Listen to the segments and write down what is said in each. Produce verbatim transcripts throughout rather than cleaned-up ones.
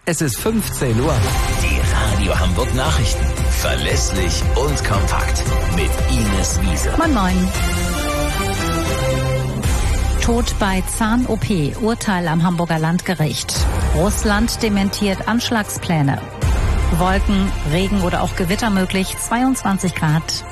Es ist fünfzehn Uhr. Die Radio Hamburg Nachrichten. Verlässlich und kompakt. Mit Ines Wiese. Moin Moin. Tod bei Zahn-O P. Urteil am Hamburger Landgericht. Russland dementiert Anschlagspläne. Wolken, Regen oder auch Gewitter möglich. zweiundzwanzig Grad.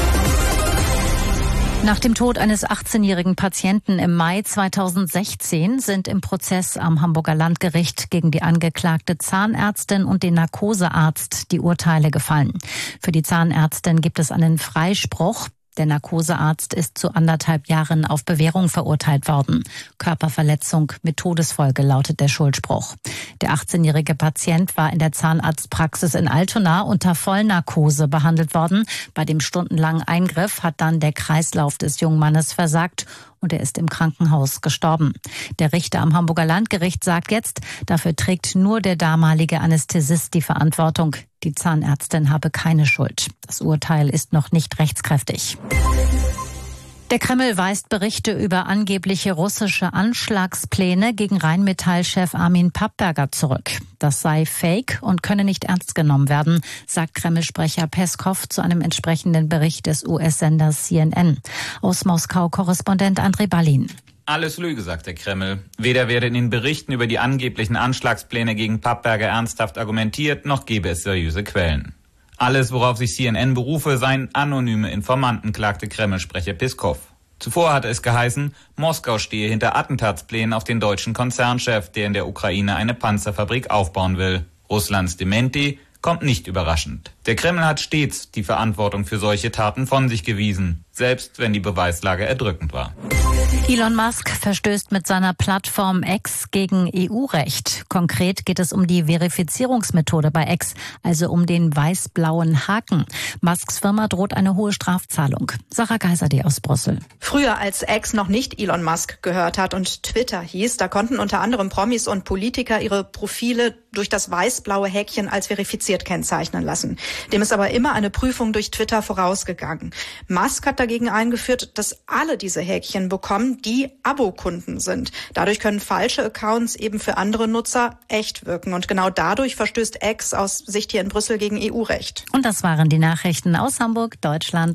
Nach dem Tod eines achtzehnjährigen Patienten im Mai zweitausendsechzehn sind im Prozess am Hamburger Landgericht gegen die angeklagte Zahnärztin und den Narkosearzt die Urteile gefallen. Für die Zahnärztin gibt es einen Freispruch. Der Narkosearzt ist zu anderthalb Jahren auf Bewährung verurteilt worden. Körperverletzung mit Todesfolge lautet der Schuldspruch. Der achtzehnjährige Patient war in der Zahnarztpraxis in Altona unter Vollnarkose behandelt worden. Bei dem stundenlangen Eingriff hat dann der Kreislauf des jungen Mannes versagt und er ist im Krankenhaus gestorben. Der Richter am Hamburger Landgericht sagt jetzt, dafür trägt nur der damalige Anästhesist die Verantwortung. Die Zahnärztin habe keine Schuld. Das Urteil ist noch nicht rechtskräftig. Der Kreml weist Berichte über angebliche russische Anschlagspläne gegen Rheinmetall-Chef Armin Papperger zurück. Das sei Fake und könne nicht ernst genommen werden, sagt Kreml-Sprecher Peskow zu einem entsprechenden Bericht des U S-Senders C N N. Aus Moskau Korrespondent Andrei Balin. Alles Lüge, sagt der Kreml. Weder werde in den Berichten über die angeblichen Anschlagspläne gegen Papperger ernsthaft argumentiert, noch gebe es seriöse Quellen. Alles, worauf sich C N N berufe, seien anonyme Informanten, klagte Kreml-Sprecher Peskow. Zuvor hatte es geheißen, Moskau stehe hinter Attentatsplänen auf den deutschen Konzernchef, der in der Ukraine eine Panzerfabrik aufbauen will. Russlands Dementi kommt nicht überraschend. Der Kreml hat stets die Verantwortung für solche Taten von sich gewiesen, selbst wenn die Beweislage erdrückend war. Elon Musk verstößt mit seiner Plattform X gegen E U-Recht. Konkret geht es um die Verifizierungsmethode bei X, also um den weiß-blauen Haken. Musks Firma droht eine hohe Strafzahlung. Sarah Geiserde aus Brüssel. Früher, als X noch nicht Elon Musk gehört hat und Twitter hieß, da konnten unter anderem Promis und Politiker ihre Profile durch das weiß-blaue Häkchen als verifiziert kennzeichnen lassen. Dem ist aber immer eine Prüfung durch Twitter vorausgegangen. Musk hat dagegen eingeführt, dass alle diese Häkchen bekommen, die Abokunden sind. Dadurch können falsche Accounts eben für andere Nutzer echt wirken. Und genau dadurch verstößt X aus Sicht hier in Brüssel gegen E U-Recht. Und das waren die Nachrichten aus Hamburg, Deutschland.